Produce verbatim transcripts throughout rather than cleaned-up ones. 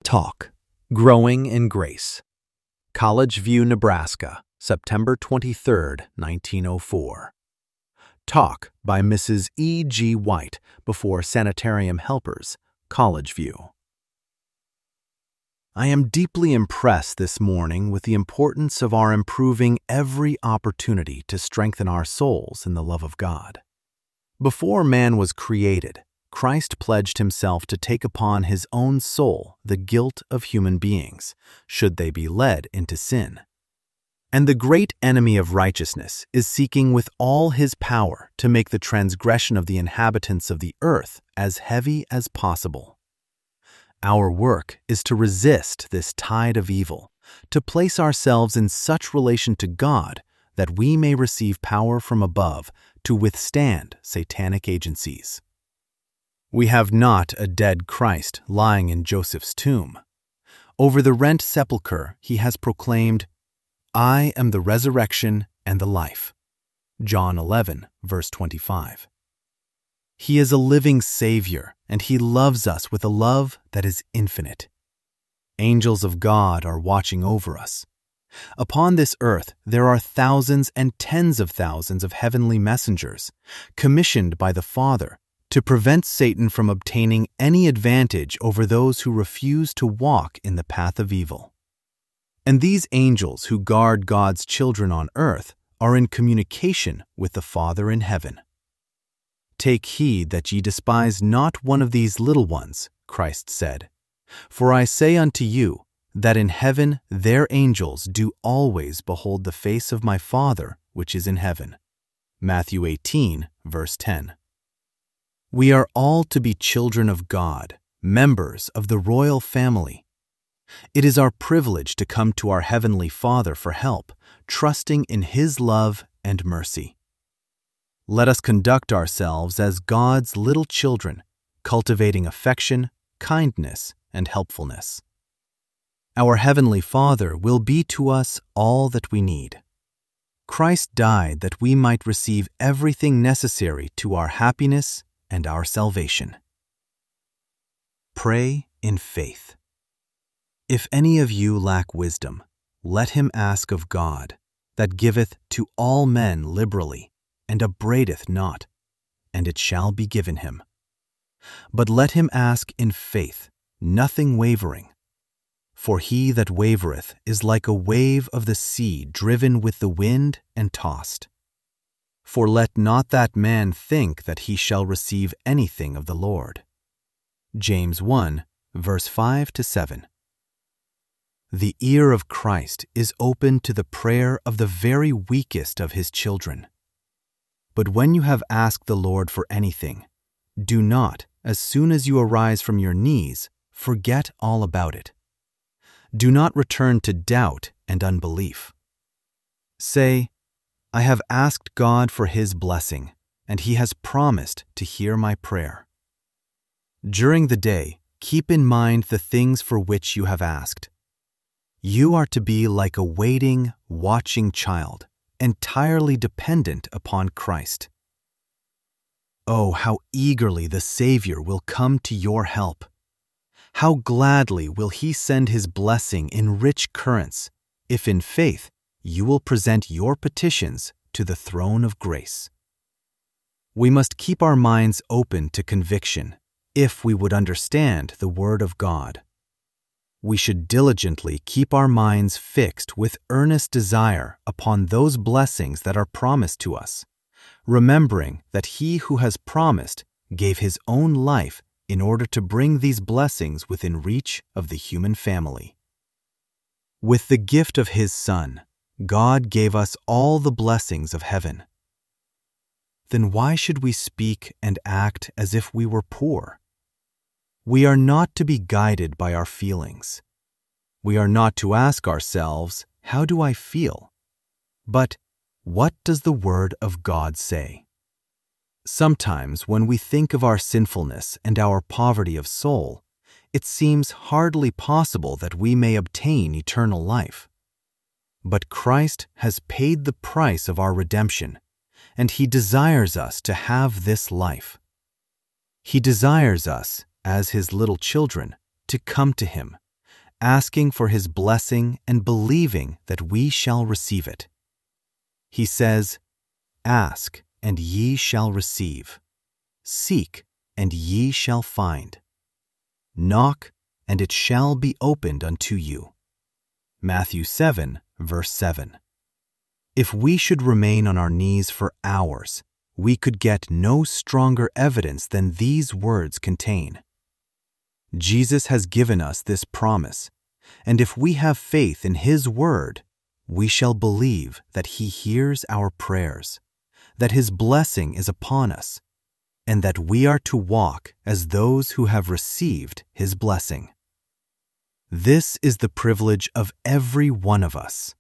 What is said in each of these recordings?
Talk, Growing in Grace. College View, Nebraska, September twenty-third, nineteen oh four. Talk by Missus E G White before Sanitarium Helpers, College View. I am deeply impressed this morning with the importance of our improving every opportunity to strengthen our souls in the love of God. Before man was created, Christ pledged himself to take upon his own soul the guilt of human beings, should they be led into sin. And the great enemy of righteousness is seeking with all his power to make the transgression of the inhabitants of the earth as heavy as possible. Our work is to resist this tide of evil, to place ourselves in such relation to God that we may receive power from above to withstand satanic agencies. We have not a dead Christ lying in Joseph's tomb. Over the rent sepulchre he has proclaimed, "I am the resurrection and the life." John eleven, verse twenty-five. He is a living Savior, and he loves us with a love that is infinite. Angels of God are watching over us. Upon this earth there are thousands and tens of thousands of heavenly messengers, commissioned by the Father to prevent Satan from obtaining any advantage over those who refuse to walk in the path of evil. And these angels who guard God's children on earth are in communication with the Father in heaven. "Take heed that ye despise not one of these little ones," Christ said. "For I say unto you, that in heaven their angels do always behold the face of my Father which is in heaven." Matthew eighteen, verse ten. We are all to be children of God, members of the royal family. It is our privilege to come to our Heavenly Father for help, trusting in His love and mercy. Let us conduct ourselves as God's little children, cultivating affection, kindness, and helpfulness. Our Heavenly Father will be to us all that we need. Christ died that we might receive everything necessary to our happiness and our salvation. Pray in faith. "If any of you lack wisdom, let him ask of God, that giveth to all men liberally, and upbraideth not, and it shall be given him. But let him ask in faith, nothing wavering. For he that wavereth is like a wave of the sea driven with the wind and tossed. For let not that man think that he shall receive anything of the Lord." James one, verse five to seven. The ear of Christ is open to the prayer of the very weakest of his children. But when you have asked the Lord for anything, do not, as soon as you arise from your knees, forget all about it. Do not return to doubt and unbelief. Say, "I have asked God for His blessing, and He has promised to hear my prayer." During the day, keep in mind the things for which you have asked. You are to be like a waiting, watching child, entirely dependent upon Christ. Oh, how eagerly the Savior will come to your help! How gladly will He send His blessing in rich currents, if in faith you will present your petitions to the throne of grace. We must keep our minds open to conviction if we would understand the Word of God. We should diligently keep our minds fixed with earnest desire upon those blessings that are promised to us, remembering that He who has promised gave His own life in order to bring these blessings within reach of the human family. With the gift of His Son, God gave us all the blessings of heaven. Then why should we speak and act as if we were poor? We are not to be guided by our feelings. We are not to ask ourselves, "How do I feel?" but, "What does the Word of God say?" Sometimes when we think of our sinfulness and our poverty of soul, it seems hardly possible that we may obtain eternal life. But Christ has paid the price of our redemption, and He desires us to have this life. He desires us, as His little children, to come to Him, asking for His blessing and believing that we shall receive it. He says, "Ask, and ye shall receive. Seek, and ye shall find. Knock, and it shall be opened unto you." Matthew seven, verse seven. If we should remain on our knees for hours, we could get no stronger evidence than these words contain. Jesus has given us this promise, and if we have faith in His word, we shall believe that He hears our prayers, that His blessing is upon us, and that we are to walk as those who have received His blessing. This is the privilege of every one of us.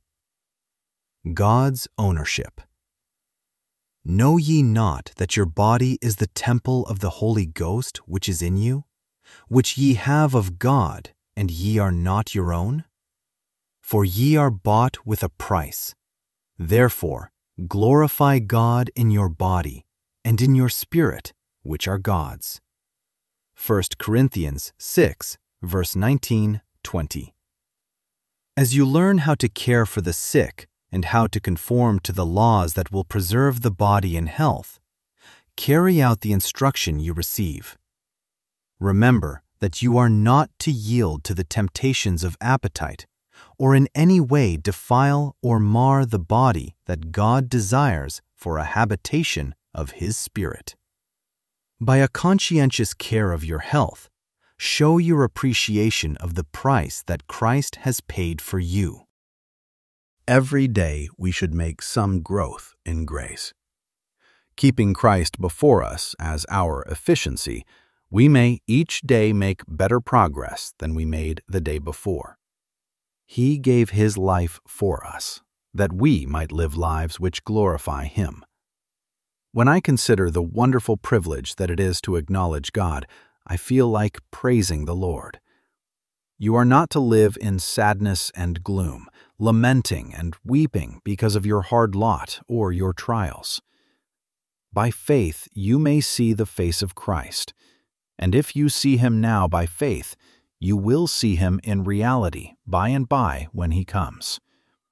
God's ownership. Know ye not that your body is the temple of the Holy Ghost which is in you, which ye have of God, and ye are not your own? For ye are bought with a price. Therefore, glorify God in your body and in your spirit, which are God's. First Corinthians six, verse nineteen, twenty. As you learn how to care for the sick and how to conform to the laws that will preserve the body in health, carry out the instruction you receive. Remember that you are not to yield to the temptations of appetite or in any way defile or mar the body that God desires for a habitation of His Spirit. By a conscientious care of your health, show your appreciation of the price that Christ has paid for you. Every day we should make some growth in grace. Keeping Christ before us as our efficiency, we may each day make better progress than we made the day before. He gave His life for us, that we might live lives which glorify Him. When I consider the wonderful privilege that it is to acknowledge God, I feel like praising the Lord. You are not to live in sadness and gloom, lamenting and weeping because of your hard lot or your trials. By faith you may see the face of Christ, and if you see Him now by faith, you will see Him in reality by and by when He comes.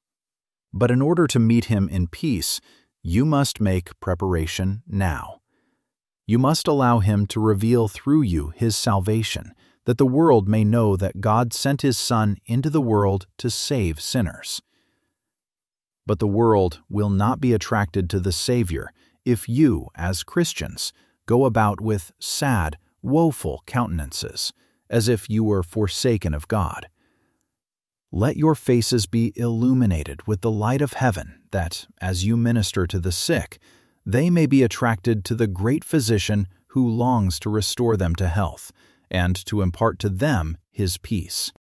But in order to meet Him in peace, you must make preparation now. You must allow Him to reveal through you His salvation, that the world may know that God sent His Son into the world to save sinners. But the world will not be attracted to the Savior if you, as Christians, go about with sad, woeful countenances, as if you were forsaken of God. Let your faces be illuminated with the light of heaven, that, as you minister to the sick, they may be attracted to the great Physician who longs to restore them to health, and to impart to them His peace.